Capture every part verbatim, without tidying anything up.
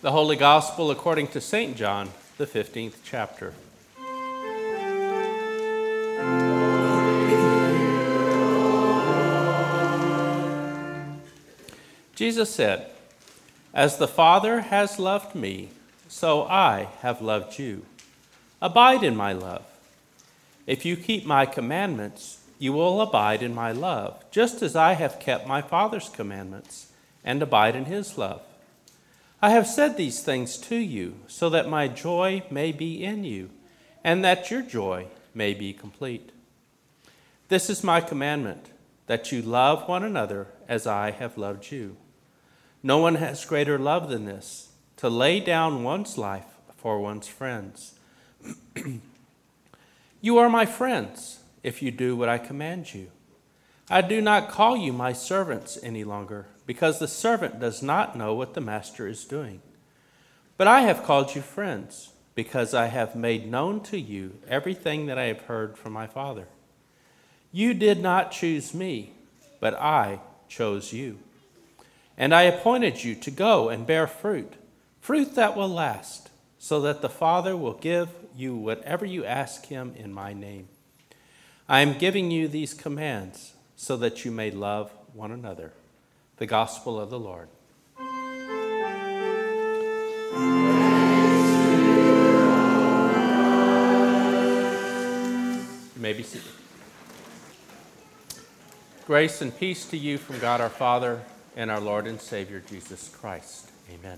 The Holy Gospel according to Saint John, the fifteenth chapter. Jesus said, "As the Father has loved me, so I have loved you. Abide in my love. If you keep my commandments, you will abide in my love, just as I have kept my Father's commandments and abide in his love. I have said these things to you so that my joy may be in you and that your joy may be complete. This is my commandment, that you love one another as I have loved you. No one has greater love than this, to lay down one's life for one's friends. You are my friends if you do what I command you. I do not call you my servants any longer, because the servant does not know what the master is doing. But I have called you friends, because I have made known to you everything that I have heard from my Father. You did not choose me, but I chose you. And I appointed you to go and bear fruit, fruit that will last, so that the Father will give you whatever you ask him in my name. I am giving you these commands so that you may love one another." The Gospel of the Lord. You may be seated. Grace and peace to you from God our Father and our Lord and Savior Jesus Christ. Amen.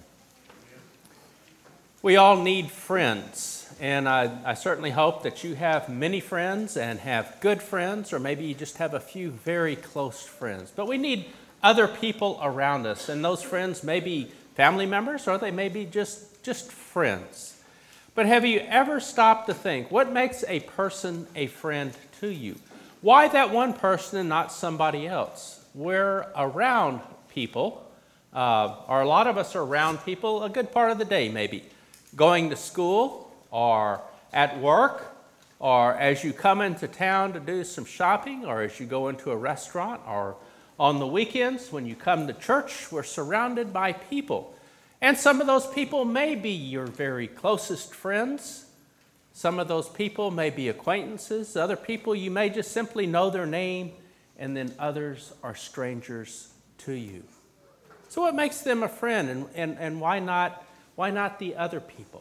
We all need friends, and I, I certainly hope that you have many friends and have good friends, or maybe you just have a few very close friends. But we need other people around us, and those friends may be family members or they may be just, just friends. But have you ever stopped to think, what makes a person a friend to you? Why that one person and not somebody else? We're around people, uh, or a lot of us are around people a good part of the day maybe. Going to school, or at work, or as you come into town to do some shopping, or as you go into a restaurant, or on the weekends when you come to church. We're surrounded by people. And some of those people may be your very closest friends. Some of those people may be acquaintances. Other people, you may just simply know their name, and then others are strangers to you. So what makes them a friend, and, and, and why not, why not the other people?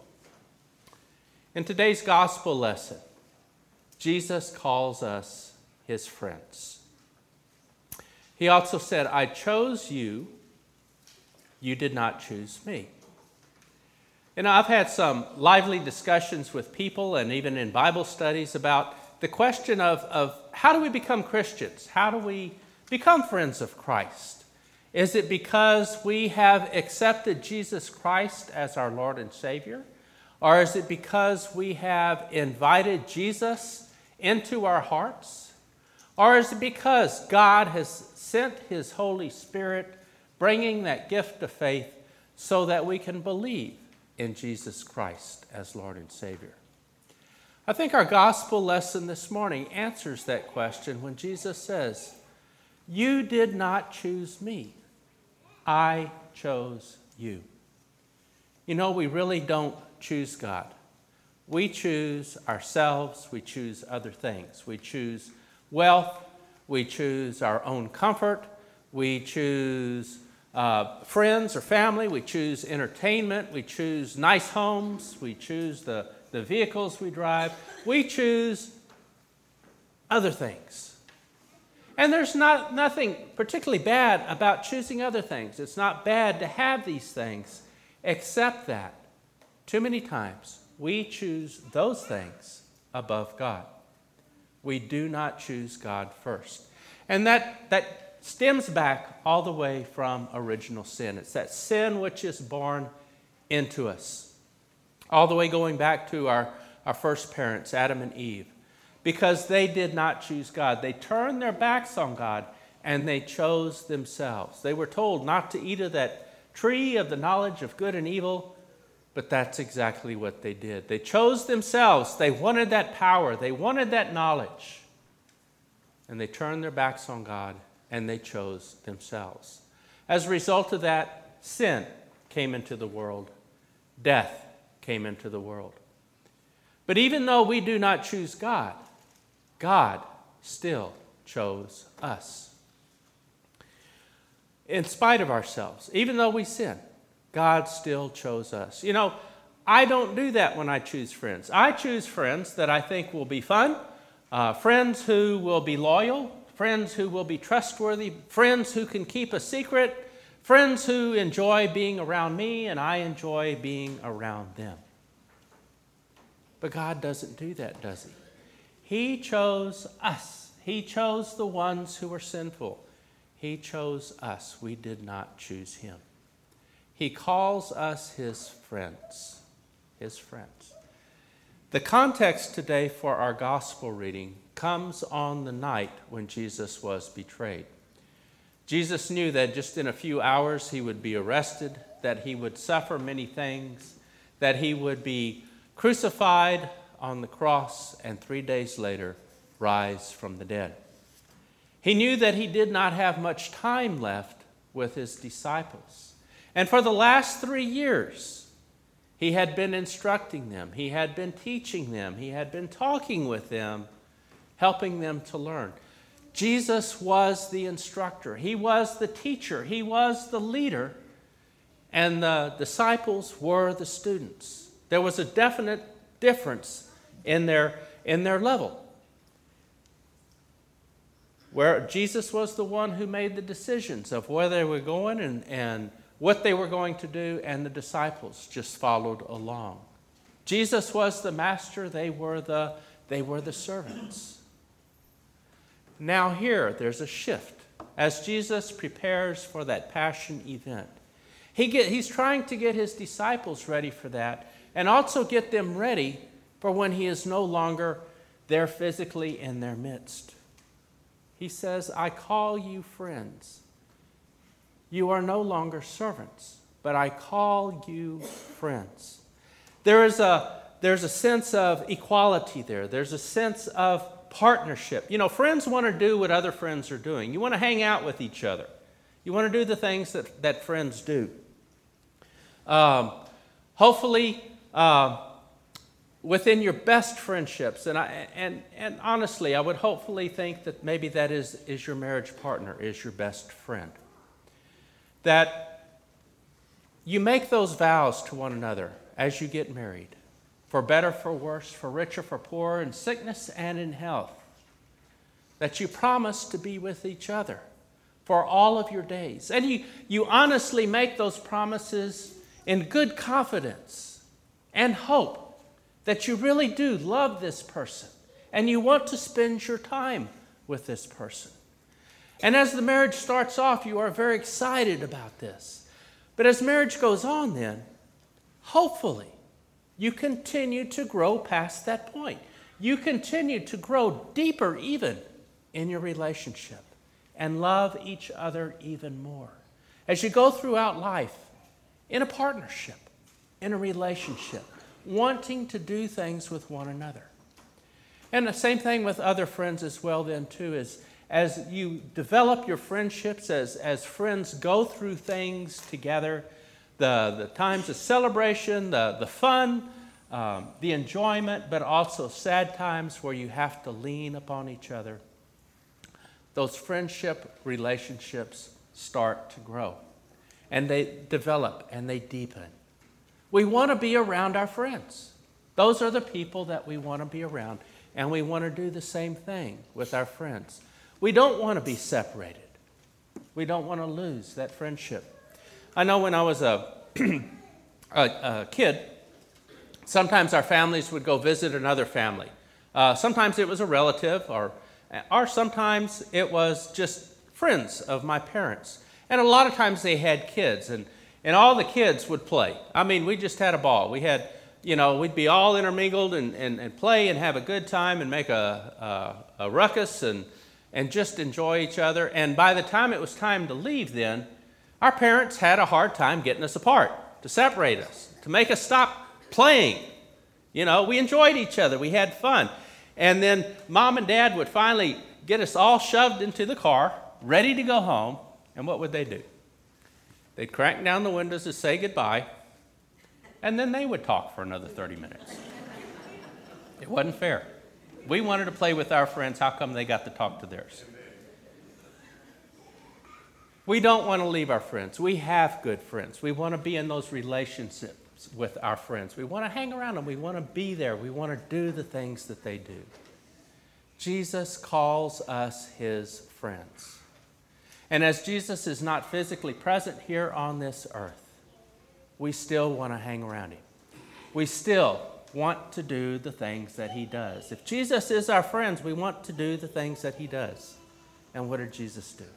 In today's gospel lesson, Jesus calls us his friends. He also said, "I chose you, you did not choose me." And I've had some lively discussions with people and even in Bible studies about the question of, of how do we become Christians? How do we become friends of Christ? Is it because we have accepted Jesus Christ as our Lord and Savior? Or is it because we have invited Jesus into our hearts? Or is it because God has sent his Holy Spirit, bringing that gift of faith so that we can believe in Jesus Christ as Lord and Savior? I think our gospel lesson this morning answers that question when Jesus says, "You did not choose me. I chose you." You know, we really don't choose God. We choose ourselves. We choose other things. We choose wealth. We choose our own comfort. We choose uh, friends or family. We choose entertainment. We choose nice homes. We choose the, the vehicles we drive. We choose other things. And there's not nothing particularly bad about choosing other things. It's not bad to have these things, except that too many times we choose those things above God. We do not choose God first. And that, that stems back all the way from original sin. It's that sin which is born into us. All the way going back to our, our first parents, Adam and Eve. Because they did not choose God. They turned their backs on God and they chose themselves. They were told not to eat of that tree of the knowledge of good and evil, but that's exactly what they did. They chose themselves. They wanted that power. They wanted that knowledge. And they turned their backs on God and they chose themselves. As a result of that, sin came into the world. death came into the world. But even though we do not choose God, God still chose us. In spite of ourselves, even though we sin, God still chose us. You know, I don't do that when I choose friends. I choose friends that I think will be fun, uh, friends who will be loyal, friends who will be trustworthy, friends who can keep a secret, friends who enjoy being around me and I enjoy being around them. But God doesn't do that, does he? He chose us. He chose the ones who were sinful. He chose us. We did not choose him. He calls us his friends. His friends. The context today for our gospel reading comes on the night when Jesus was betrayed. Jesus knew that just in a few hours he would be arrested, that he would suffer many things, that he would be crucified on the cross, and three days later rise from the dead. He knew that he did not have much time left with his disciples. And for the last three years, he had been instructing them. He had been teaching them. He had been talking with them, helping them to learn. Jesus was the instructor. He was the teacher. He was the leader. And the disciples were the students. There was a definite difference in their, in their level. Where Jesus was the one who made the decisions of where they were going and, and what they were going to do, and the disciples just followed along. Jesus was the master, they were the, they were the servants. Now here, there's a shift. As Jesus prepares for that passion event, he get, he's trying to get his disciples ready for that, and also get them ready for when he is no longer there physically in their midst. He says, I call you friends. You are no longer servants, but I call you friends. There is a, there's a sense of equality there. There's a sense of partnership. You know, friends want to do what other friends are doing. You want to hang out with each other. You want to do the things that, that friends do. Um, hopefully, uh, within your best friendships, and I and and honestly, I would hopefully think that maybe that is, is your marriage partner, is your best friend. That you make those vows to one another as you get married, for better, for worse, for richer, for poorer, in sickness and in health. That you promise to be with each other for all of your days. And you, you honestly make those promises in good confidence and hope that you really do love this person and you want to spend your time with this person. And as the marriage starts off, you are very excited about this. But as marriage goes on then, hopefully, you continue to grow past that point. You continue to grow deeper even in your relationship and love each other even more. As you go throughout life in a partnership, in a relationship, wanting to do things with one another. And the same thing with other friends as well then too, is as you develop your friendships, as, as friends go through things together, the, the times of celebration, the, the fun, um, the enjoyment, but also sad times where you have to lean upon each other, those friendship relationships start to grow. And they develop and they deepen. We want to be around our friends. Those are the people that we want to be around, and we want to do the same thing with our friends. We don't want to be separated. We don't want to lose that friendship. I know when I was a, a, a kid, sometimes our families would go visit another family. Uh, sometimes it was a relative, or, or sometimes it was just friends of my parents. And a lot of times they had kids, and And all the kids would play. I mean, we just had a ball. We had, you know, we'd be all intermingled and, and, and play and have a good time and make a, a, a ruckus and, and just enjoy each other. And by the time it was time to leave then, our parents had a hard time getting us apart, to separate us, to make us stop playing. You know, we enjoyed each other. We had fun. And then mom and dad would finally get us all shoved into the car, ready to go home. And what would they do? They'd crack down the windows to say goodbye, and then they would talk for another thirty minutes. It wasn't fair. We wanted to play with our friends. How come they got to talk to theirs? We don't want to leave our friends. We have good friends. We want to be in those relationships with our friends. We want to hang around them. We want to be there. We want to do the things that they do. Jesus calls us his friends. And as Jesus is not physically present here on this earth, we still want to hang around him. We still want to do the things that he does. If Jesus is our friends, we want to do the things that he does. And what did Jesus do?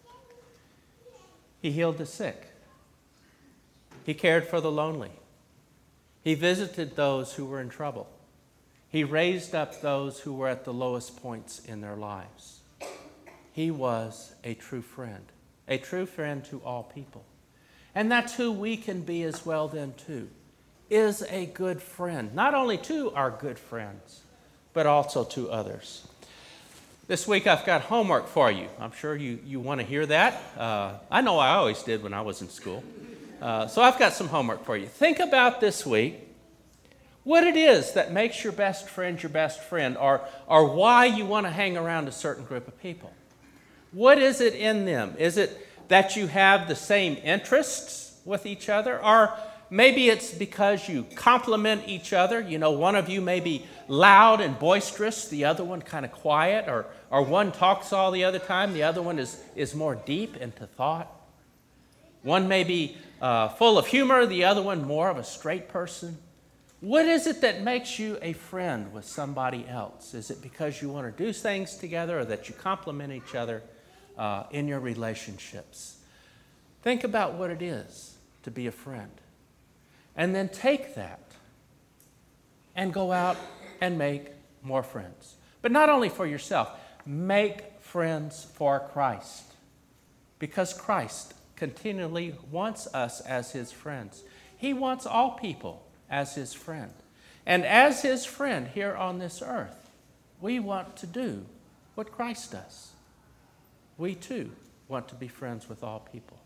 He healed the sick. He cared for the lonely. He visited those who were in trouble. He raised up those who were at the lowest points in their lives. He was a true friend, a true friend to all people. And that's who we can be as well then too, is a good friend, not only to our good friends, but also to others. This week I've got homework for you. I'm sure you, you want to hear that. Uh, I know I always did when I was in school. Uh, so I've got some homework for you. Think about this week what it is that makes your best friend your best friend, or, or why you want to hang around a certain group of people. What is it in them? Is it that you have the same interests with each other? Or maybe it's because you complement each other. You know, one of you may be loud and boisterous, the other one kind of quiet, or, or one talks all the other time, the other one is, is more deep into thought. One may be uh, full of humor, the other one more of a straight person. What is it that makes you a friend with somebody else? Is it because you want to do things together, or that you complement each other uh, in your relationships? Think about what it is to be a friend. And then take that and go out and make more friends. But not only for yourself, make friends for Christ. Because Christ continually wants us as his friends. He wants all people as his friend. And as his friend here on this earth, we want to do what Christ does. We too want to be friends with all people.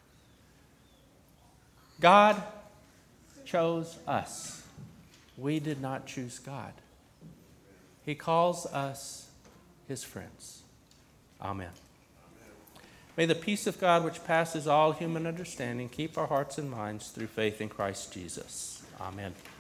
God chose us. We did not choose God. He calls us his friends. Amen. May the peace of God, which passes all human understanding, keep our hearts and minds through faith in Christ Jesus. Amen.